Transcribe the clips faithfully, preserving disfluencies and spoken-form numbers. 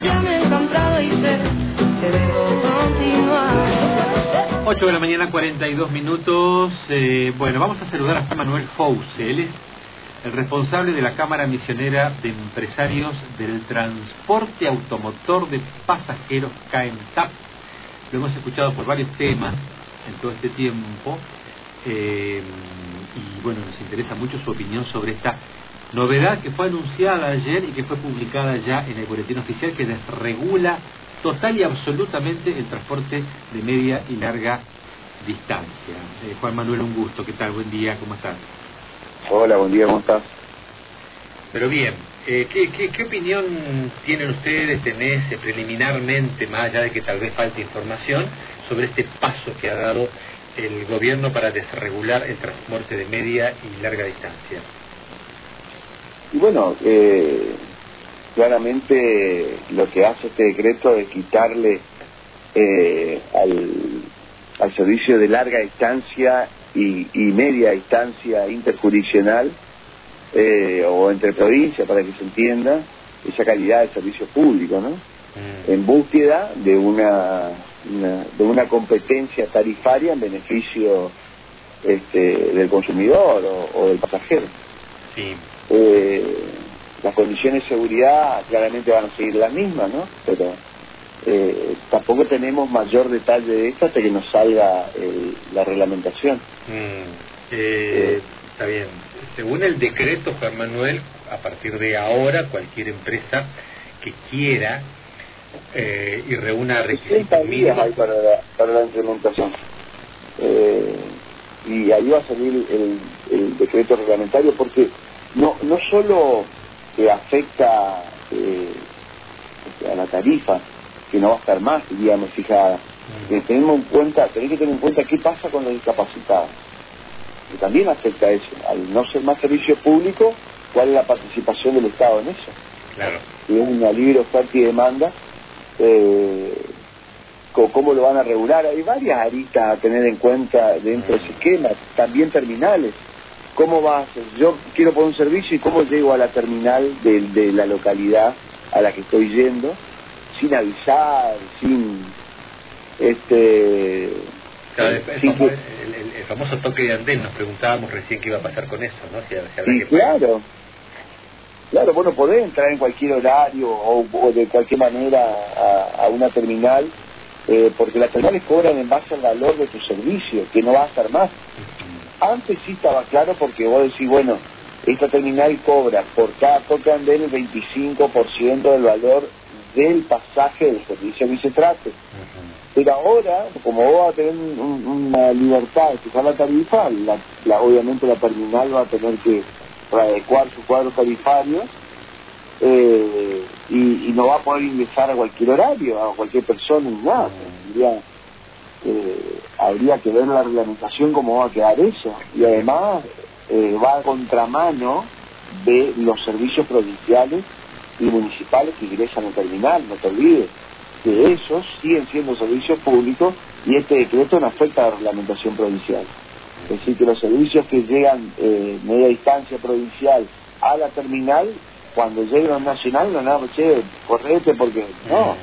Ya me he encontrado y sé que debo continuar. ocho de la mañana, cuarenta y dos minutos. Eh, bueno, vamos a saludar a Juan Manuel Fouce. Él es el responsable de la Cámara Misionera de Empresarios del Transporte Automotor de Pasajeros, CAEMTAP. Lo hemos escuchado por varios temas en todo este tiempo. Eh, y bueno, nos interesa mucho su opinión sobre esta novedad que fue anunciada ayer y que fue publicada ya en el boletín oficial, que desregula total y absolutamente el transporte de media y larga distancia. Eh, Juan Manuel, un gusto. ¿Qué tal? Buen día, ¿cómo estás? Hola, buen día, ¿cómo estás? Pero bien, eh, ¿qué, qué, ¿qué opinión tienen ustedes, tenés eh, preliminarmente, más allá de que tal vez falte información, sobre este paso que ha dado el gobierno para desregular el transporte de media y larga distancia? Y bueno, eh, claramente lo que hace este decreto es quitarle eh, al, al servicio de larga distancia y, y media distancia interjurisdiccional eh, o entre provincias, para que se entienda, esa calidad de servicio público, ¿no? Mm. En búsqueda de una, una de una competencia tarifaria en beneficio este, del consumidor o, o del pasajero. Sí. Eh, las condiciones de seguridad claramente van a seguir las mismas, ¿no? Pero eh, tampoco tenemos mayor detalle de esto hasta que nos salga el, la reglamentación. Mm, eh, eh, está bien. Según el decreto, Juan Manuel, a partir de ahora, cualquier empresa que quiera eh, y reúna requisitos mínimos hay para la, para la implementación. Eh, y ahí va a salir el, el decreto reglamentario, porque no no solo eh, afecta eh, a la tarifa, que no va a estar más, digamos, fijada. Mm. Eh, tenemos en cuenta, tenés que tener en cuenta qué pasa con los discapacitados, que también afecta a eso. Al no ser más servicio público, ¿cuál es la participación del Estado en eso? Claro. Y es una libre oferta y demanda. Eh, ¿Cómo lo van a regular? Hay varias aristas a tener en cuenta dentro mm. de ese esquema, también terminales. ¿Cómo va a ser? Yo quiero poner un servicio y cómo llego a la terminal de, de la localidad a la que estoy yendo, sin avisar, sin... este claro, el, el, sin famoso, el, el, el famoso toque de andén, nos preguntábamos recién qué iba a pasar con eso, ¿no? Si, si habrá sí, que claro. Claro, bueno, podés entrar en cualquier horario o, o de cualquier manera a, a una terminal, eh, porque las terminales cobran en base al valor de tu servicio, que no va a estar más. Antes sí estaba claro, porque vos decís, bueno, esta terminal cobra por cada toque de andén el veinticinco por ciento del valor del pasaje del servicio que se trate. Uh-huh. Pero ahora, como vos vas a tener un, una libertad de fijar la tarifa, la, la, obviamente la terminal va a tener que readecuar su cuadro tarifario eh, y, y no va a poder ingresar a cualquier horario, a cualquier persona ni nada. Uh-huh. Eh, habría que ver la reglamentación cómo va a quedar eso, y además eh, va a contramano de los servicios provinciales y municipales que ingresan al terminal. No te olvides que esos siguen siendo servicios públicos y este decreto no afecta a la reglamentación provincial. Es decir, que los servicios que llegan eh, media distancia provincial a la terminal, cuando lleguen a un nacional, no, no, che, correte porque no.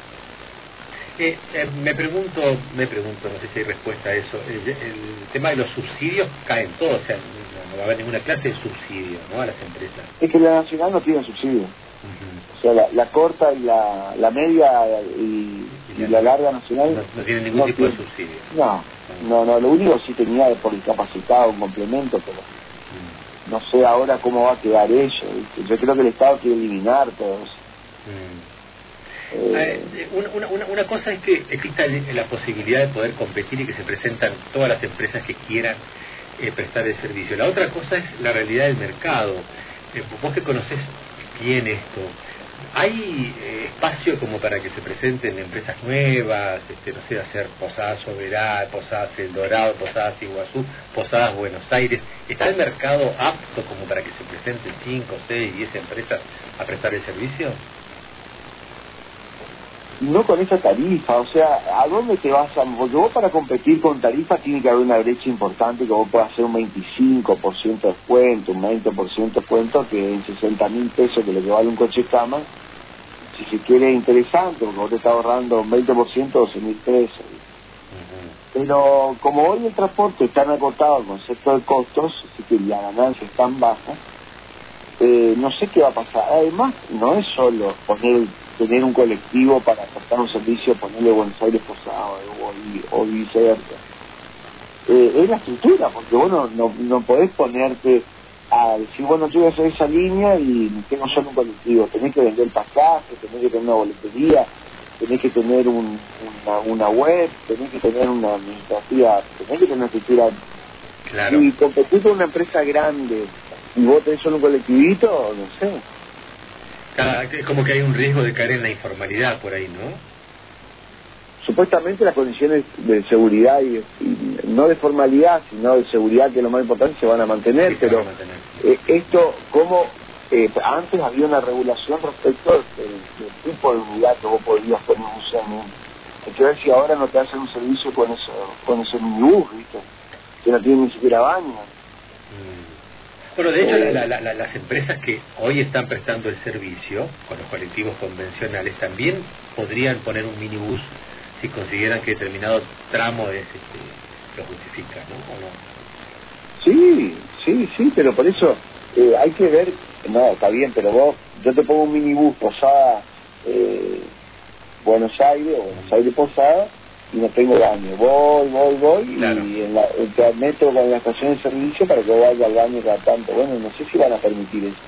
Eh, eh, me pregunto, me pregunto, no sé si hay respuesta a eso. El, el tema de los subsidios cae en todo, o sea, no, no va a haber ninguna clase de subsidio, ¿no?, a las empresas. Es que la nacional no tiene subsidio. Uh-huh. O sea, la, la corta y la, la media y, y, y la, la larga nacional no, no tiene ningún no tipo tiene, de subsidio. No, no, no, lo único sí tenía por discapacitado un complemento, pero uh-huh. no sé ahora cómo va a quedar eso. Yo creo que el Estado quiere eliminar todo eso. Uh-huh. Eh, una, una, una cosa es que exista la posibilidad de poder competir y que se presentan todas las empresas que quieran eh, prestar el servicio. La otra cosa es la realidad del mercado. Eh, vos que conocés bien esto, ¿hay eh, espacio como para que se presenten empresas nuevas, este, no sé, hacer Posadas Soberana, Posadas El Dorado, Posadas Iguazú, Posadas Buenos Aires? ¿Está el mercado apto como para que se presenten cinco, seis, diez empresas a prestar el servicio? No con esa tarifa, o sea, ¿a dónde te vas a...? Porque vos para competir con tarifa tiene que haber una brecha importante, que vos puedas hacer un veinticinco por ciento de descuento, un veinte por ciento de descuento, que en sesenta mil pesos, que lo que vale un coche cama, si se quiere, interesante, porque vos te estás ahorrando un veinte por ciento, doce mil pesos. Uh-huh. Pero como hoy el transporte está tan acotado al concepto de costos, así que la ganancia es tan baja, eh, no sé qué va a pasar. Además, no es solo poner tener un colectivo para prestar un servicio, ponerle Buenos Aires Posada o, o viceversa. Eh, es la estructura, porque vos no, no, no podés ponerte a decir, bueno, yo voy a hacer esa línea y tengo solo un colectivo. Tenés que vender pasaje, tenés que tener una boletería, tenés que tener un, una, una web, tenés que tener una administrativa, tenés que tener una estructura. Claro. Y competir con una empresa grande y vos tenés solo un colectivito, no sé. Cada, es como que hay un riesgo de caer en la informalidad por ahí, ¿no? Supuestamente las condiciones de seguridad y, y no de formalidad, sino de seguridad, que es lo más importante, se van a mantener, sí, pero a mantener. Eh, esto, como eh, antes había una regulación respecto del, del tipo de unidad que vos podías poner un C M. Hay que ver si ahora no te hacen un servicio con eso, con ese minibús, ¿viste? Que no tiene ni siquiera baño. Mm. Bueno, de hecho, eh, la, la, la, las empresas que hoy están prestando el servicio con los colectivos convencionales también podrían poner un minibús si consiguieran que determinado tramo es, este, lo justifica, ¿no? ¿O no? Sí, sí, sí, pero por eso eh, hay que ver, no, está bien, pero vos, yo te pongo un minibús Posada, eh, Buenos Aires, o Buenos Aires Posada, y no tengo baño, voy, voy, voy, claro. Y en la, te meto con la estación de servicio para que vaya al baño cada tanto. Bueno, no sé si van a permitir eso.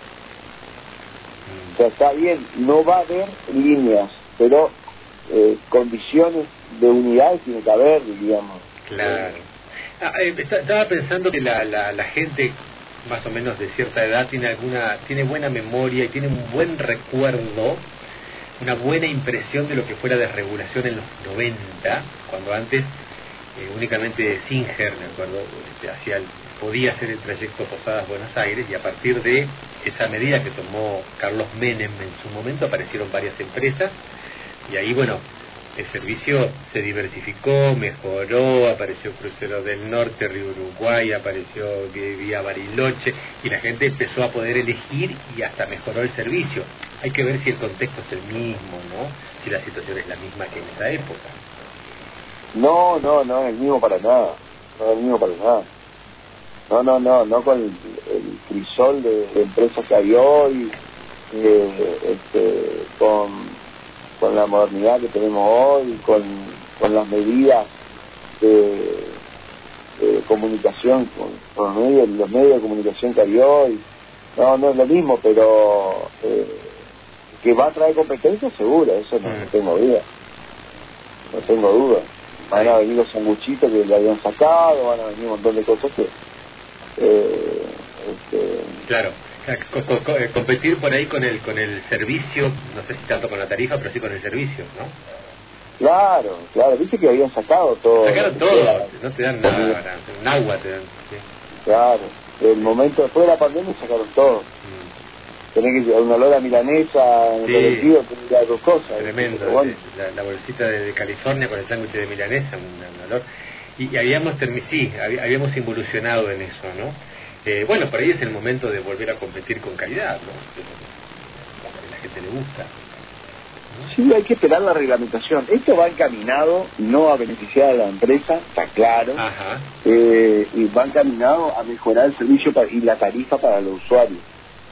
Mm. O sea, está bien, no va a haber líneas, pero Eh, condiciones de unidades tiene que haber, digamos. Claro. Ah, eh, estaba pensando que la, la, la gente más o menos de cierta edad tiene alguna tiene buena memoria y tiene un buen recuerdo, una buena impresión de lo que fue la desregulación en los noventa, cuando antes eh, únicamente Singer, me acuerdo, este, hacía el, podía hacer el trayecto Posadas-Buenos Aires, y a partir de esa medida que tomó Carlos Menem en su momento aparecieron varias empresas. Y ahí, bueno, el servicio se diversificó, mejoró, apareció Crucero del Norte, Río Uruguay, apareció Vía Bariloche, y la gente empezó a poder elegir y hasta mejoró el servicio. Hay que ver si el contexto es el mismo, ¿no? Si la situación es la misma que en esa época. No, no, no es el mismo para nada. No es el mismo para nada. No, no, no, no con el, el crisol de, de empresas que hay hoy, eh, este, con... con la modernidad que tenemos hoy, con, con las medidas de, de comunicación, con, con los, medios, los medios de comunicación que hay hoy. No, no es lo mismo, pero eh, que va a traer competencia, seguro, eso no, no tengo duda. No tengo duda. Van a venir los sanguchitos que le habían sacado, van a venir un montón de cosas que... Eh, este, claro. Co co co competir por ahí con el con el servicio, no sé si tanto con la tarifa, pero sí con el servicio, ¿no? Claro, claro, viste que habían sacado todo. Sacaron todo, no te dan nada, un agua te dan. ¿Sí? Claro, el momento después de la pandemia sacaron todo. Mm. Tenés que un olor a milanesa en el sí. colectivo, tenés las dos cosas. Tremendo, ¿sí? Bueno. la, la bolsita de, de California con el sándwich de milanesa, un, un olor. Y, y habíamos, sí, habíamos involucionado en eso, ¿no? Eh, bueno, por ahí es el momento de volver a competir con calidad, ¿no? A la gente le gusta, ¿no? Sí, hay que esperar la reglamentación. Esto va encaminado no a beneficiar a la empresa, está claro. Ajá. Eh, y va encaminado a mejorar el servicio para, y la tarifa para los usuarios.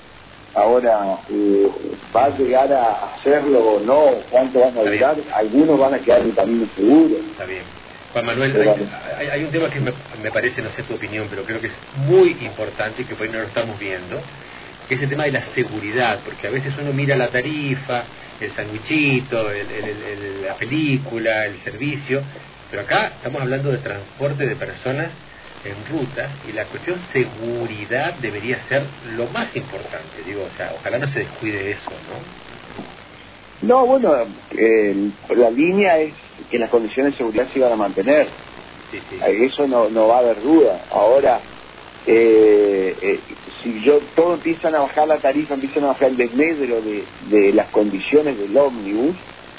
Ahora, eh, va a llegar a hacerlo o no, cuánto van a durar, algunos van a quedar en camino seguro. Está bien. Juan Manuel, hay, hay, hay un tema que me, me parece, no sé tu opinión, pero creo que es muy importante y que por ahí no lo estamos viendo, que es el tema de la seguridad, porque a veces uno mira la tarifa, el sandwichito, el, el, el, la película, el servicio, pero acá estamos hablando de transporte de personas en ruta, y la cuestión seguridad debería ser lo más importante, digo, o sea, ojalá no se descuide eso, ¿no? No, bueno, eh, la línea es que las condiciones de seguridad se iban a mantener. Sí, sí. Eso no, no va a haber duda. Ahora, eh, eh, si yo todos empiezan a bajar la tarifa, empiezan a bajar el desmedro de, de las condiciones del ómnibus,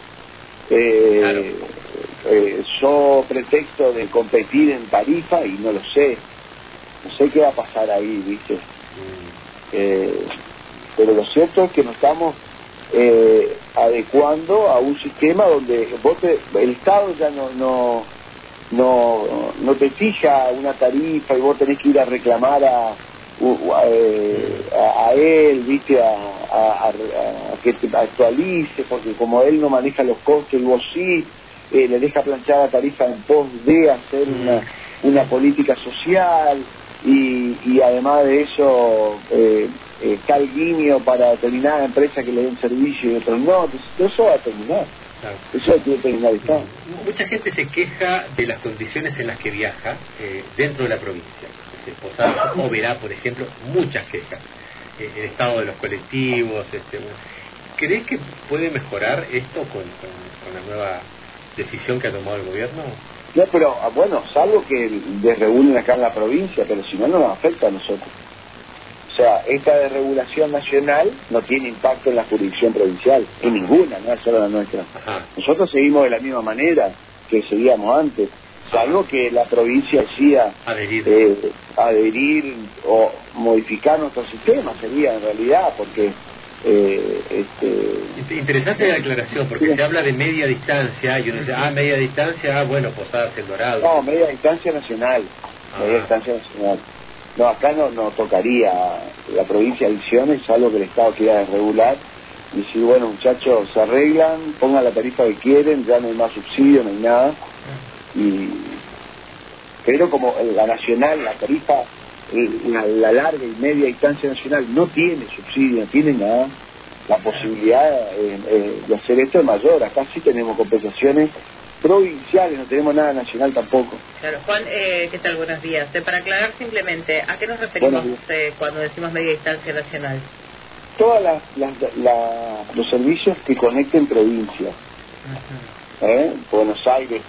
eh, claro. eh, yo pretexto de competir en tarifa y no lo sé. No sé qué va a pasar ahí, ¿viste? Mm. Eh, pero lo cierto es que no estamos eh, adecuando a un sistema donde vos te, el Estado ya no, no, no, no te fija una tarifa y vos tenés que ir a reclamar a, a, a él, viste, a, a, a, a que te actualice, porque como él no maneja los costos y vos sí, eh, le deja planchar la tarifa en pos de hacer una, una política social. Y, y además de eso eh, eh, está el guiño para determinada empresa que le den servicio y otros no, entonces eso va a terminar, claro. Eso tiene que terminar. Está. Mucha gente se queja de las condiciones en las que viaja eh, dentro de la provincia. Este, Posadas o Verá, por ejemplo, muchas quejas. Eh, el estado de los colectivos. Este, ¿Crees que puede mejorar esto con, con, con la nueva decisión que ha tomado el gobierno? No, pero bueno, salvo que desregulen acá en la provincia, pero si no, no nos afecta a nosotros. O sea, esta desregulación nacional no tiene impacto en la jurisdicción provincial, en ninguna, no es solo la nuestra. Ajá. Nosotros seguimos de la misma manera que seguíamos antes, salvo que la provincia decida adherir, eh, adherir o modificar nuestro sistema, sería en realidad, porque... Eh, este... Interesante la aclaración, porque sí. Se habla de media distancia y uno dice, ah, media distancia, ah, bueno, Posadas El Dorado. No, media distancia nacional, ah. media distancia nacional. No, acá no, no tocaría la provincia de Misiones, salvo que el Estado quiera regular y decir, bueno, muchachos, se arreglan, pongan la tarifa que quieren, ya no hay más subsidio, no hay nada. Y pero como la nacional, la tarifa, La, la larga y media distancia nacional no tiene subsidio, no tiene nada, la posibilidad eh, eh, de hacer esto es mayor. Acá sí tenemos compensaciones provinciales, no tenemos nada nacional tampoco. Claro, Juan, eh, ¿qué tal? Buenos días. Eh, para aclarar simplemente, ¿a qué nos referimos eh, cuando decimos media distancia nacional? Todos la, los servicios que conecten provincias. Uh-huh. ¿Eh? Buenos Aires,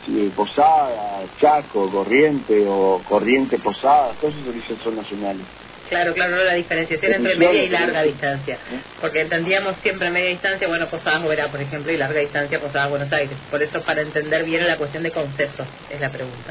Posada, Chaco, Corriente o Corriente Posada, todos esos servicios son nacionales. Claro, claro, la diferenciación entre media y larga distancia, porque entendíamos siempre media distancia, bueno, Posadas o Verá, por ejemplo, y larga distancia, Posadas, Buenos Aires. Por eso, para entender bien la cuestión de conceptos, es la pregunta.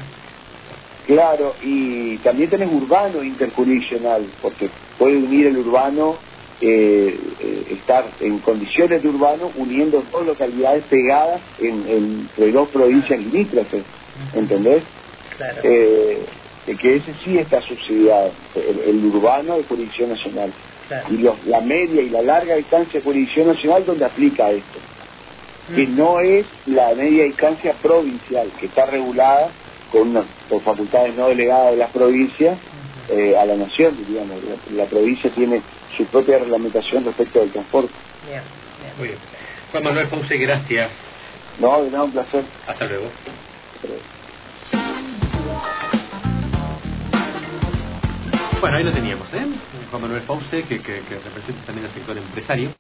Claro, y también tenés urbano interjurisdiccional, porque puede unir el urbano, eh, eh, estar en condiciones de urbano, uniendo dos localidades pegadas en, entre dos provincias limítrofes, ¿entendés? Claro. Eh, que ese sí está subsidiado, el, el urbano de jurisdicción nacional. Claro. Y los, la media y la larga distancia de jurisdicción nacional donde aplica esto, mm. que no es la media distancia provincial, que está regulada con una, por facultades no delegadas de las provincias, eh, a la nación, diríamos. La, la provincia tiene su propia reglamentación respecto del transporte. Bien, bien. Muy bien. Juan Manuel Fauce, gracias. No, de nada, un placer. Hasta luego. Hasta luego. Bueno, ahí lo teníamos, ¿eh? Juan Manuel Fauce, que, que, que representa también al sector empresario.